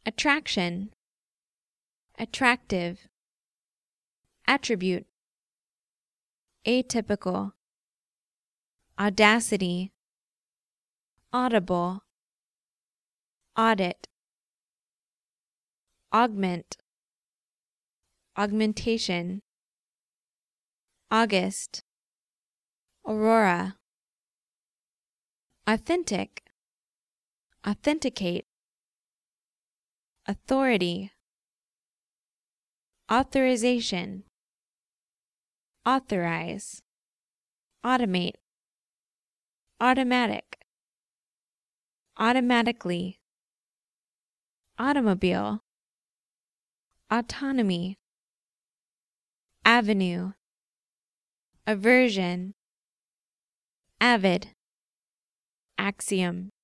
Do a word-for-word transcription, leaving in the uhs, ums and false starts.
attraction, attractive, attribute, atypical, audacity, audible, audit, augment, augmentation, August, aurora, authentic, authenticate, authority, authorization, authorize, automate, automatic, automatically, automobile, autonomy, avenue, aversion, avid, axiom.